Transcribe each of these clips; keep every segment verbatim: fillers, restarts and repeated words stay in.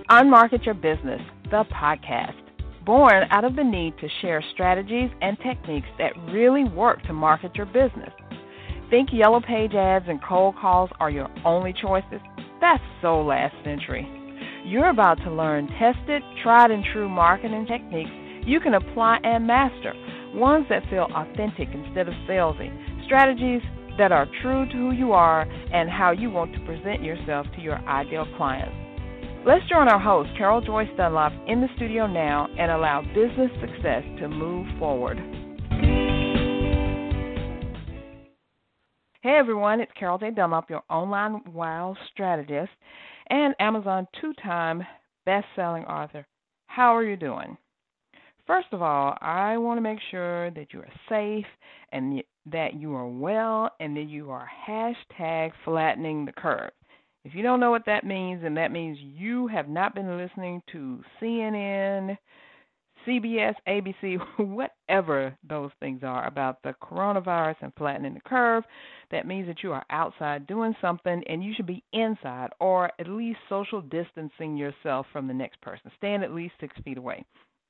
Unmarket Your Business, the podcast, born out of the need to share strategies and techniques that really work to market your business. Think yellow page ads and cold calls are your only choices? That's so last century. You're about to learn tested, tried and true marketing techniques you can apply and master, ones that feel authentic instead of salesy, strategies that are true to who you are and how you want to present yourself to your ideal clients. Let's join our host, Carol Joyce Dunlop, in the studio now and allow business success to move forward. Hey everyone, it's Carol J. Dunlop, your online wow strategist and Amazon two-time best-selling author. How are you doing? First of all, I want to make sure that you are safe and that you are well and that you are hashtag flattening the curve. If you don't know what that means, then that means you have not been listening to C N N, C B S, A B C, whatever those things are about the coronavirus and flattening the curve. That means that you are outside doing something and you should be inside or at least social distancing yourself from the next person. Stand at least six feet away.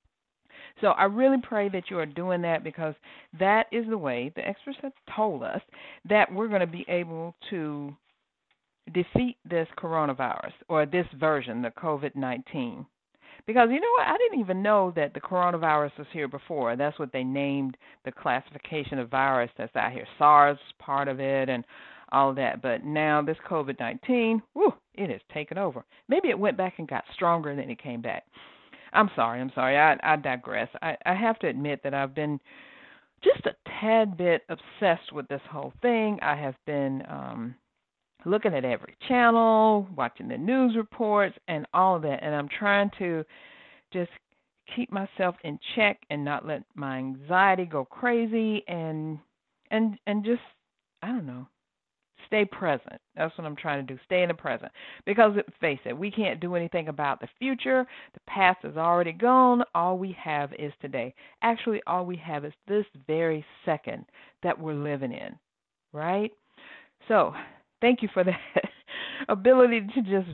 So I really pray that you are doing that because that is the way the experts have told us that we're going to be able to defeat this coronavirus or this version, the COVID nineteen. Because you know what? I didn't even know that the coronavirus was here before. That's what they named the classification of virus that's out here. SARS part of it and all of that. But now this COVID nineteen, whew, it has taken over. Maybe it went back and got stronger than it came back. I'm sorry, I'm sorry. I, I digress. I, I have to admit that I've been just a tad bit obsessed with this whole thing. I have been um, looking at every channel, watching the news reports, and all of that. And I'm trying to just keep myself in check and not let my anxiety go crazy and and and just, I don't know, stay present. That's what I'm trying to do, stay in the present. Because, face it, we can't do anything about the future. The past is already gone. All we have is today. Actually, all we have is this very second that we're living in, right? So, thank you for that ability to just,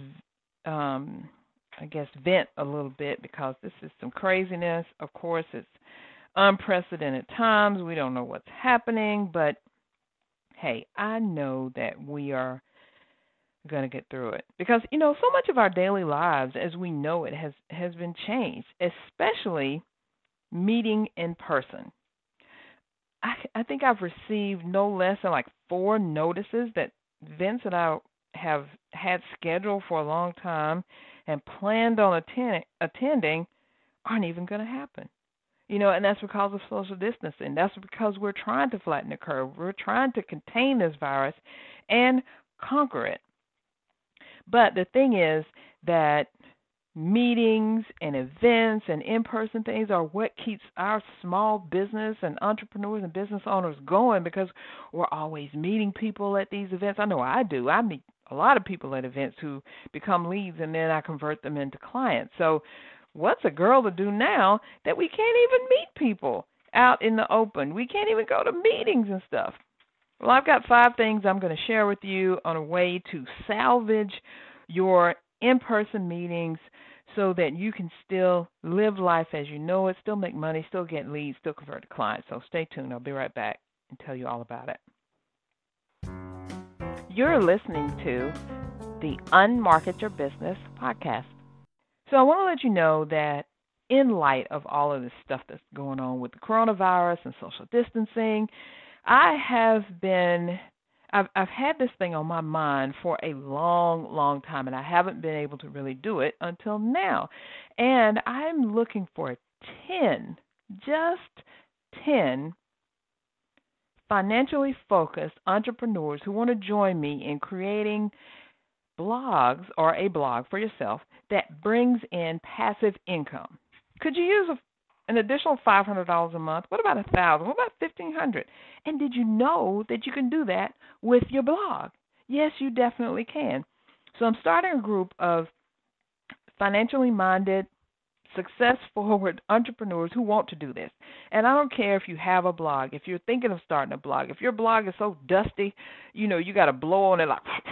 um, I guess, vent a little bit because this is some craziness. Of course, it's unprecedented times. We don't know what's happening, but hey, I know that we are going to get through it because, you know, so much of our daily lives as we know it has, has been changed, especially meeting in person. I, I think I've received no less than like four notices that events that I have had scheduled for a long time and planned on attend, attending aren't even going to happen. You know, and that's because of social distancing. That's because we're trying to flatten the curve. We're trying to contain this virus and conquer it. But the thing is that meetings and events and in-person things are what keeps our small business and entrepreneurs and business owners going because we're always meeting people at these events. I know I do. I meet a lot of people at events who become leads and then I convert them into clients. So what's a girl to do now that we can't even meet people out in the open? We can't even go to meetings and stuff. Well, I've got five things I'm going to share with you on a way to salvage your in-person meetings so that you can still live life as you know it, still make money, still get leads, still convert to clients. So stay tuned. I'll be right back and tell you all about it. You're listening to the Unmarket Your Business podcast. So I want to let you know that in light of all of this stuff that's going on with the coronavirus and social distancing, I have been, I've, I've had this thing on my mind for a long, long time, and I haven't been able to really do it until now. And I'm looking for ten, just ten financially focused entrepreneurs who want to join me in creating blogs or a blog for yourself that brings in passive income. Could you use a, an additional five hundred dollars a month? What about one thousand dollars? What about fifteen hundred dollars? And did you know that you can do that with your blog? Yes, you definitely can. So I'm starting a group of financially minded, success-forward entrepreneurs who want to do this. And I don't care if you have a blog, if you're thinking of starting a blog, if your blog is so dusty, you know, you got to blow on it like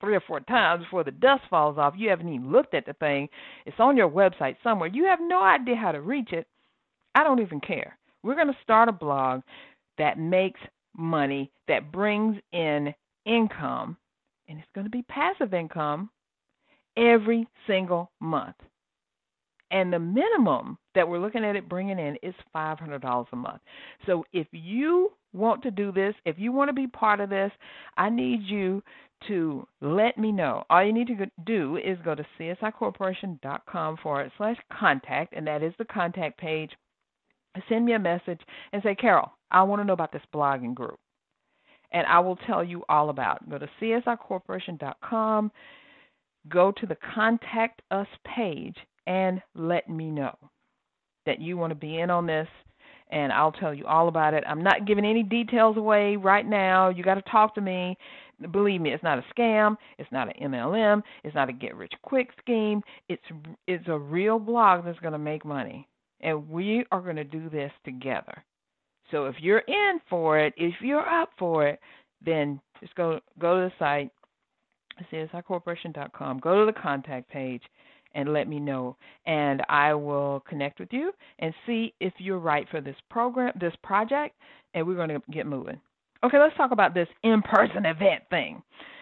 three or four times before the dust falls off. You haven't even looked at the thing. It's on your website somewhere. You have no idea how to reach it. I don't even care. We're going to start a blog that makes money, that brings in income, and it's going to be passive income every single month. And the minimum that we're looking at it bringing in is five hundred dollars a month. So if you want to do this, if you want to be part of this, I need you to let me know. All you need to do is go to csicorporation.com forward slash contact, and that is the contact page. Send me a message and say, Carol, I want to know about this blogging group. And I will tell you all about it. Go to csicorporation dot com, go to the Contact Us page, and let me know that you want to be in on this, and I'll tell you all about it. I'm not giving any details away right now. You got to talk to me. Believe me, it's not a scam. It's not an M L M. It's not a get-rich-quick scheme. It's it's a real blog that's going to make money, and we are going to do this together. So if you're in for it, if you're up for it, then just go go to the site, c s i corporation dot com, go to the contact page, and let me know, and I will connect with you and see if you're right for this program, this project, and we're going to get moving. Okay, let's talk about this in-person event thing.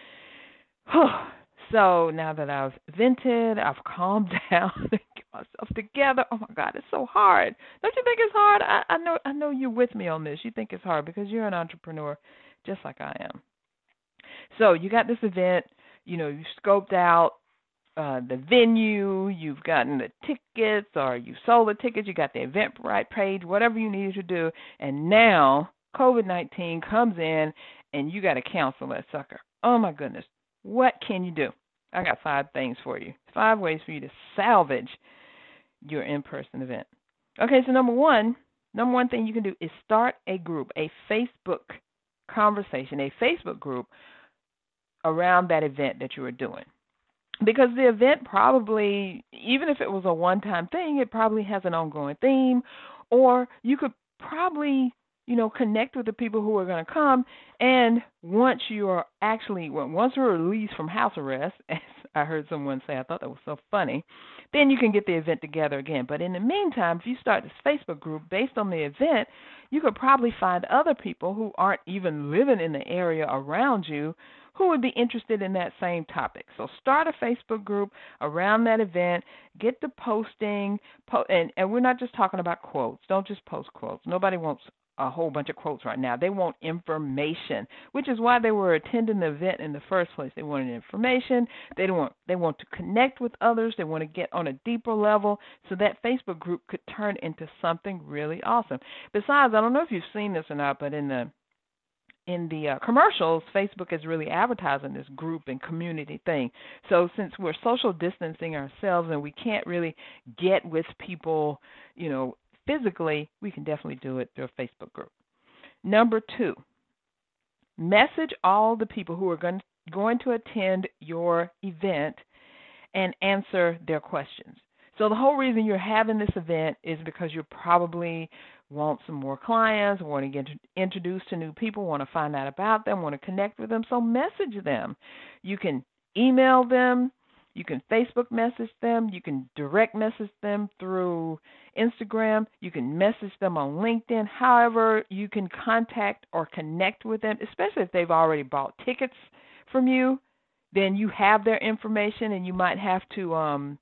So now that I've vented, I've calmed down, get myself together. Oh my God, it's so hard. Don't you think it's hard? I, I know, I know you're with me on this. You think it's hard because you're an entrepreneur, just like I am. So you got this event. You know, you scoped out Uh, the venue, you've gotten the tickets, or you sold the tickets, you got the Eventbrite page, whatever you needed to do, and now COVID nineteen comes in and you got to cancel that sucker. Oh my goodness, what can you do? I got five things for you, five ways for you to salvage your in-person event. Okay, so number one, number one thing you can do is start a group, a Facebook conversation, a Facebook group around that event that you are doing. Because the event probably, even if it was a one-time thing, it probably has an ongoing theme, or you could probably, you know, connect with the people who are going to come, and once you are actually, well, once you're released from house arrest, as I heard someone say, I thought that was so funny, then you can get the event together again. But in the meantime, if you start this Facebook group based on the event, you could probably find other people who aren't even living in the area around you who would be interested in that same topic. So start a Facebook group around that event, get the posting, po- and, and we're not just talking about quotes. Don't just post quotes. Nobody wants a whole bunch of quotes right now. They want information, which is why they were attending the event in the first place. They wanted information. They don't want they want to connect with others. They want to get on a deeper level so that Facebook group could turn into something really awesome. Besides, I don't know if you've seen this or not, but in the In the uh, commercials, Facebook is really advertising this group and community thing. So since we're social distancing ourselves and we can't really get with people, you know, physically, we can definitely do it through a Facebook group. Number two, message all the people who are going, going to attend your event and answer their questions. So the whole reason you're having this event is because you probably want some more clients, want to get introduced to new people, want to find out about them, want to connect with them. So message them. You can email them. You can Facebook message them. You can direct message them through Instagram. You can message them on LinkedIn. However, you can contact or connect with them, especially if they've already bought tickets from you. Then you have their information, and you might have to um,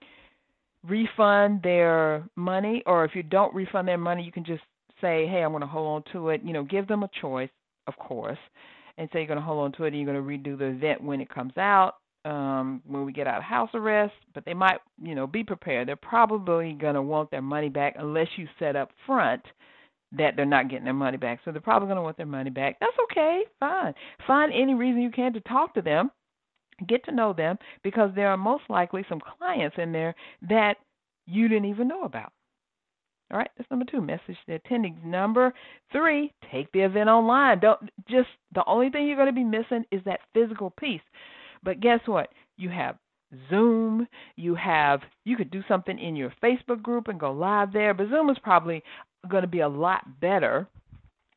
refund their money. Or if you don't refund their money, you can just say, hey, I'm going to hold on to it. You know, give them a choice, of course, and say you're going to hold on to it and you're going to redo the event when it comes out. Um, when we get out of house arrest, but they might, you know, be prepared. They're probably going to want their money back unless you set up front that they're not getting their money back. So they're probably going to want their money back. That's okay. Fine. Find any reason you can to talk to them, get to know them, because there are most likely some clients in there that you didn't even know about. All right, that's number two. Message the attending. Number three, take the event online. Don't just the only thing you're going to be missing is that physical piece. But guess what? You have Zoom. You have you could do something in your Facebook group and go live there. But Zoom is probably going to be a lot better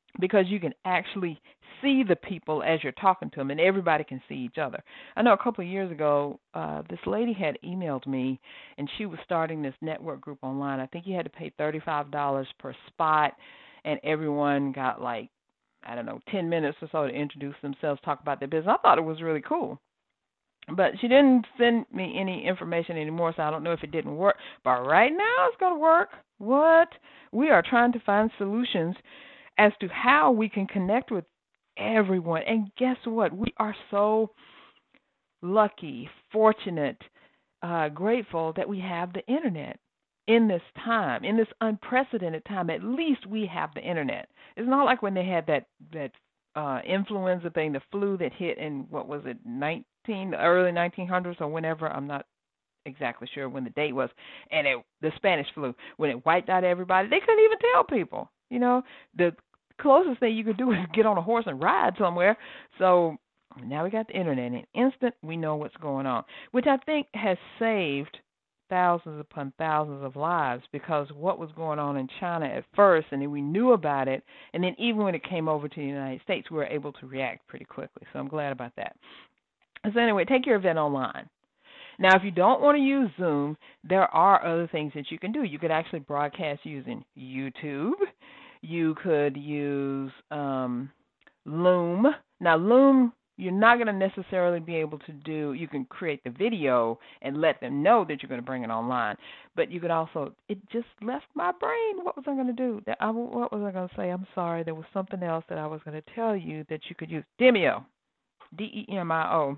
because you can actually see the people as you're talking to them, and everybody can see each other. I know a couple of years ago, uh, this lady had emailed me, and she was starting this network group online. I think you had to pay thirty-five dollars per spot, and everyone got like, I don't know, ten minutes or so to introduce themselves, talk about their business. I thought it was really cool. But she didn't send me any information anymore, so I don't know if it didn't work. But right now it's going to work. What? We are trying to find solutions as to how we can connect with everyone. And guess what? We are so lucky, fortunate, uh, grateful that we have the internet in this time, in this unprecedented time. At least we have the internet. It's not like when they had that that uh, influenza thing, the flu that hit in what was it, nineteen, the early nineteen hundreds or whenever. I'm not exactly sure when the date was, and it, the Spanish flu, when it wiped out everybody, they couldn't even tell people. You know, the closest thing you could do is get on a horse and ride somewhere. So now we got the internet. In an instant, we know what's going on, which I think has saved thousands upon thousands of lives, because what was going on in China at first, and then we knew about it, and then even when it came over to the United States, we were able to react pretty quickly. So I'm glad about that. So anyway, take your event online. Now, if you don't want to use Zoom, there are other things that you can do. You could actually broadcast using YouTube. You could use um, Loom. Now, Loom, you're not going to necessarily be able to do, you can create the video and let them know that you're going to bring it online. But you could also, it just left my brain. What was I going to do? I, what was I going to say? I'm sorry. There was something else that I was going to tell you that you could use. Demio, D E M I O.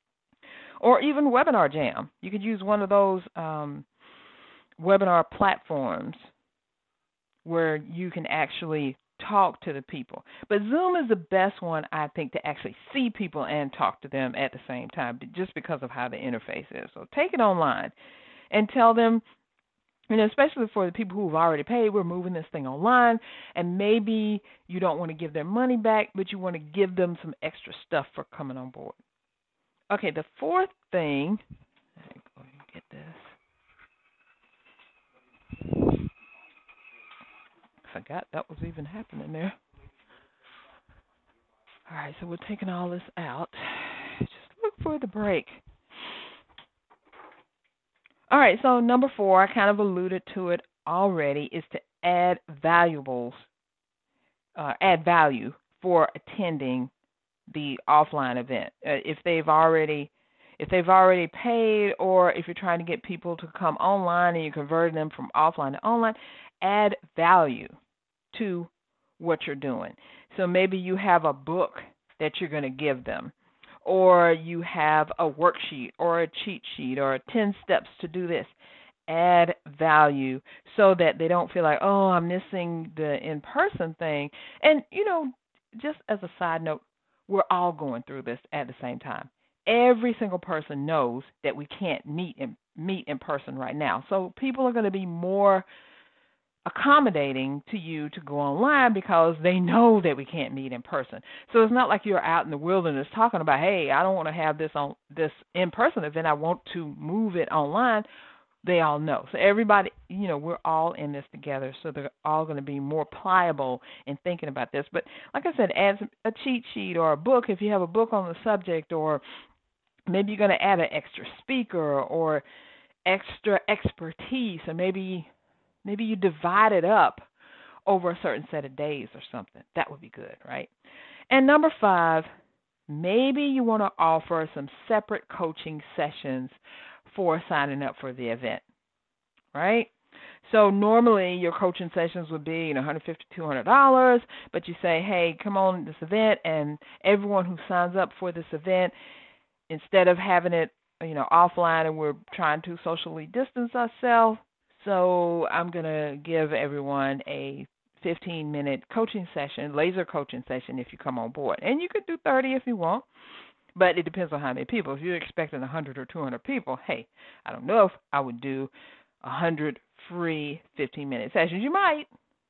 Or even Webinar Jam. You could use one of those um, webinar platforms where you can actually talk to the people. But Zoom is the best one, I think, to actually see people and talk to them at the same time, just because of how the interface is. So take it online and tell them, you know, especially for the people who've already paid, we're moving this thing online, and maybe you don't want to give their money back, but you want to give them some extra stuff for coming on board. Okay, the fourth thing, let me go and get this. Forgot that was even happening there. All right, so we're taking all this out. Just look for the break. All right, so number four, I kind of alluded to it already, is to add valuables, uh, add value for attending the offline event. Uh, if they've already if they've already paid, or if you're trying to get people to come online and you're converting them from offline to online, add value to what you're doing. So maybe you have a book that you're going to give them, or you have a worksheet or a cheat sheet or ten steps to do this. Add value so that they don't feel like, oh, I'm missing the in-person thing. And, you know, just as a side note, we're all going through this at the same time. Every single person knows that we can't meet in, meet in person right now. So people are going to be more accommodating to you to go online because they know that we can't meet in person. So it's not like you're out in the wilderness talking about, hey, I don't want to have this on this in-person event. I want to move it online. They all know. So everybody, you know, we're all in this together, so they're all going to be more pliable in thinking about this. But like I said, add a cheat sheet or a book if you have a book on the subject, or maybe you're going to add an extra speaker or extra expertise, or maybe maybe you divide it up over a certain set of days or something. That would be good, right? And number five, maybe you want to offer some separate coaching sessions for signing up for the event, right? So normally your coaching sessions would be, you know, one hundred fifty dollars, two hundred dollars, but you say, hey, come on this event, and everyone who signs up for this event, instead of having it, you know, offline, and we're trying to socially distance ourselves, so I'm going to give everyone a fifteen-minute coaching session, laser coaching session, if you come on board. And you could do thirty if you want. But it depends on how many people. If you're expecting one hundred or two hundred people, hey, I don't know if I would do one hundred free fifteen-minute sessions. You might,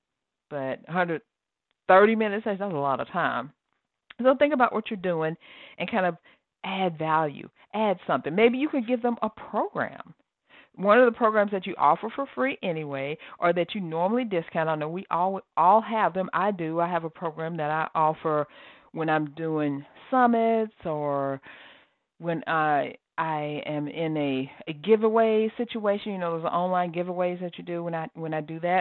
but one hundred thirty-minute sessions, that's a lot of time. So think about what you're doing and kind of add value, add something. Maybe you could give them a program one of the programs that you offer for free anyway, or that you normally discount. I know we all all have them. I do. I have a program that I offer when I'm doing summits or when I I am in a, a giveaway situation. You know, those online giveaways that you do when I when I do that.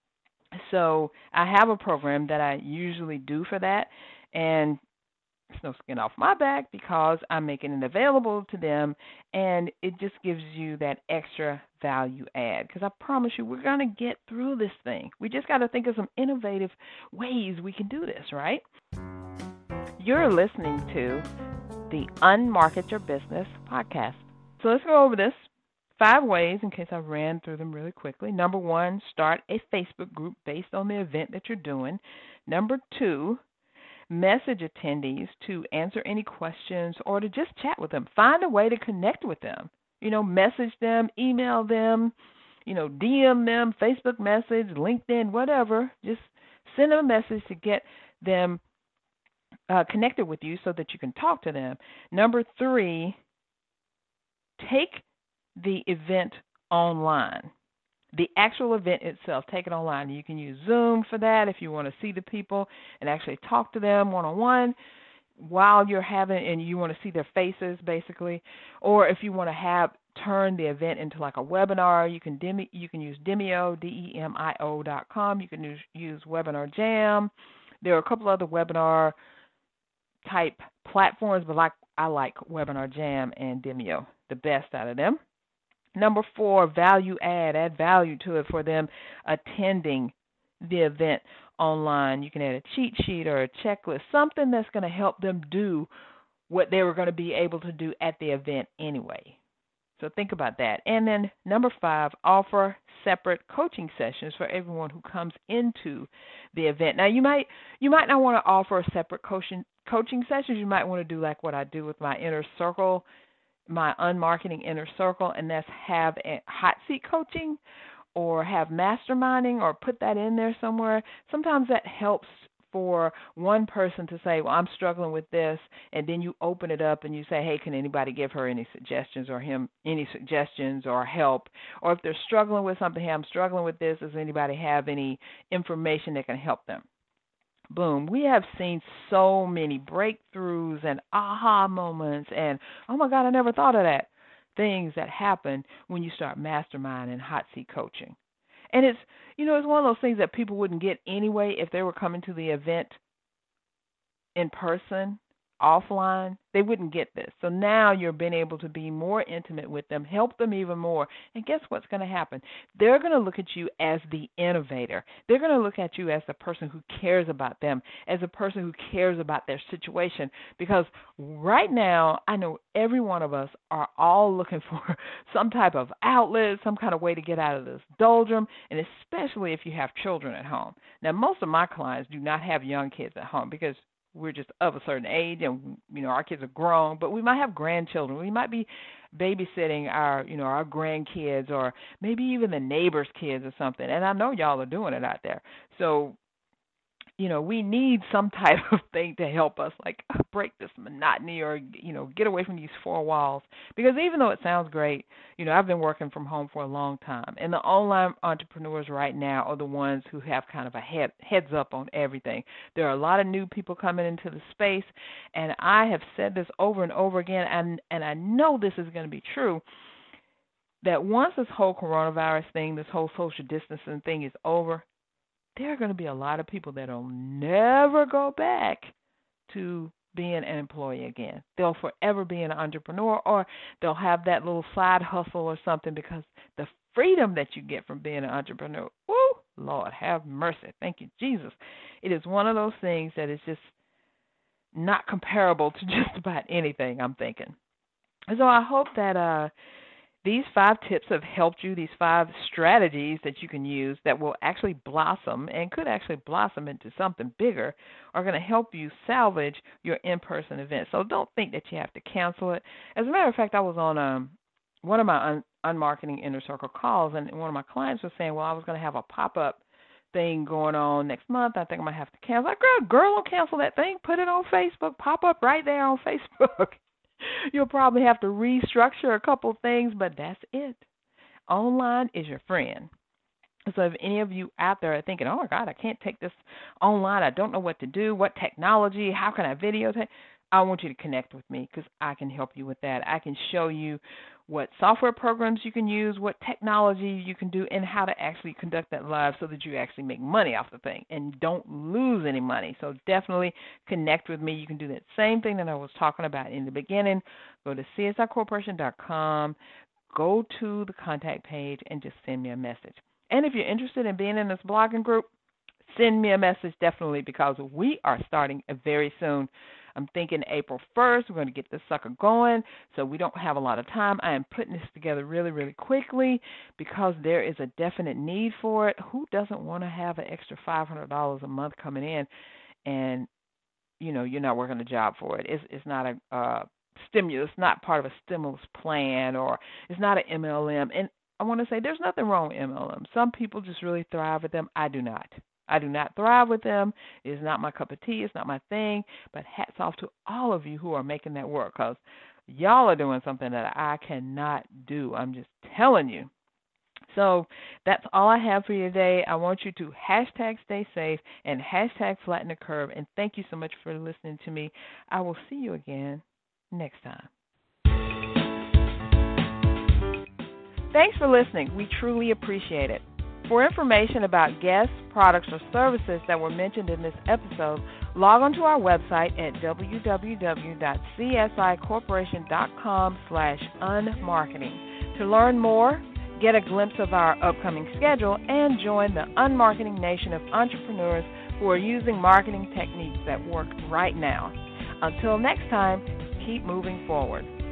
So I have a program that I usually do for that, and it's no skin off my back because I'm making it available to them, and it just gives you that extra value add. Because I promise you, we're going to get through this thing. We just got to think of some innovative ways we can do this, right? You're listening to the Unmarket Your Business podcast. So let's go over this. Five ways, in case I ran through them really quickly. Number one, start a Facebook group based on the event that you're doing. Number two, message attendees to answer any questions or to just chat with them. Find a way to connect with them. You know, message them, email them, you know, D M them, Facebook message, LinkedIn, whatever. Just send them a message to get them uh, connected with you so that you can talk to them. Number three, take the event online. The actual event itself, take it online. You can use Zoom for that if you want to see the people and actually talk to them one-on-one while you're having, and you want to see their faces basically. Or if you want to have turn the event into like a webinar, you can demi, you can use Demio, D E M I O dot com. You can use, use Webinar Jam. There are a couple other webinar type platforms, but like I like Webinar Jam and Demio, the best out of them. Number four, value add. Add value to it for them attending the event online. You can add a cheat sheet or a checklist, something that's going to help them do what they were going to be able to do at the event anyway. So think about that. And then number five, offer separate coaching sessions for everyone who comes into the event. Now you might you might not want to offer a separate coaching coaching sessions. You might want to do like what I do with my inner circle, my unmarketing inner circle, and that's have a hot seat coaching or have masterminding or put that in there somewhere. Sometimes that helps for one person to say, well, I'm struggling with this, and then you open it up and you say, hey, can anybody give her any suggestions or him any suggestions or help? Or if they're struggling with something, hey, I'm struggling with this, does anybody have any information that can help them? Boom. We have seen so many breakthroughs and aha moments and, oh, my God, I never thought of that, things that happen when you start masterminding hot seat coaching. And it's, you know, it's one of those things that people wouldn't get anyway if they were coming to the event in person, offline. They wouldn't get this. So now you're being able to be more intimate with them, help them even more. And guess what's going to happen? They're going to look at you as the innovator. They're going to look at you as the person who cares about them, as a person who cares about their situation. Because right now, I know every one of us are all looking for some type of outlet, some kind of way to get out of this doldrum, and especially if you have children at home. Now, most of my clients do not have young kids at home because we're just of a certain age and, you know, our kids are grown, but we might have grandchildren. We might be babysitting our, you know, our grandkids or maybe even the neighbor's kids or something. And I know y'all are doing it out there. So, you know, we need some type of thing to help us, like break this monotony or, you know, get away from these four walls. Because even though it sounds great, you know, I've been working from home for a long time. And the online entrepreneurs right now are the ones who have kind of a head, heads up on everything. There are a lot of new people coming into the space. And I have said this over and over again, and, and I know this is going to be true, that once this whole coronavirus thing, this whole social distancing thing is over, there are going to be a lot of people that will never go back to being an employee again. They'll forever be an entrepreneur, or they'll have that little side hustle or something, because the freedom that you get from being an entrepreneur, woo, Lord, have mercy. Thank you, Jesus. It is one of those things that is just not comparable to just about anything, I'm thinking. And so I hope that uh, these five tips have helped you, these five strategies that you can use that will actually blossom and could actually blossom into something bigger, are going to help you salvage your in-person event. So don't think that you have to cancel it. As a matter of fact, I was on um, one of my un- unmarketing inner circle calls, and one of my clients was saying, well, I was going to have a pop-up thing going on next month. I think I might have to cancel. I girl, girl, don't cancel that thing. Put it on Facebook. Pop up right there on Facebook. You'll probably have to restructure a couple things, but that's it. Online is your friend. So if any of you out there are thinking, oh, my God, I can't take this online. I don't know what to do, what technology, how can I videotape? I want you to connect with me because I can help you with that. I can show you what software programs you can use, what technology you can do, and how to actually conduct that live so that you actually make money off the thing and don't lose any money. So definitely connect with me. You can do that same thing that I was talking about in the beginning. Go to C S I corporation dot com, go to the contact page, and just send me a message. And if you're interested in being in this blogging group, send me a message definitely because we are starting very soon. I'm thinking April first, we're going to get this sucker going, so we don't have a lot of time. I am putting this together really, really quickly because there is a definite need for it. Who doesn't want to have an extra five hundred dollars a month coming in and, you know, you're not working a job for it? It's, it's not a uh, stimulus, not part of a stimulus plan, or it's not an M L M. And I want to say there's nothing wrong with M L M. Some people just really thrive with them. I do not. I do not thrive with them. It's not my cup of tea. It's not my thing. But hats off to all of you who are making that work because y'all are doing something that I cannot do. I'm just telling you. So that's all I have for you today. I want you to hashtag stay safe and hashtag flatten the curve. And thank you so much for listening to me. I will see you again next time. Thanks for listening. We truly appreciate it. For information about guests, products, or services that were mentioned in this episode, log on to our website at w w w dot c s i corporation dot com slash unmarketing. To learn more, get a glimpse of our upcoming schedule, and join the unmarketing nation of entrepreneurs who are using marketing techniques that work right now. Until next time, keep moving forward.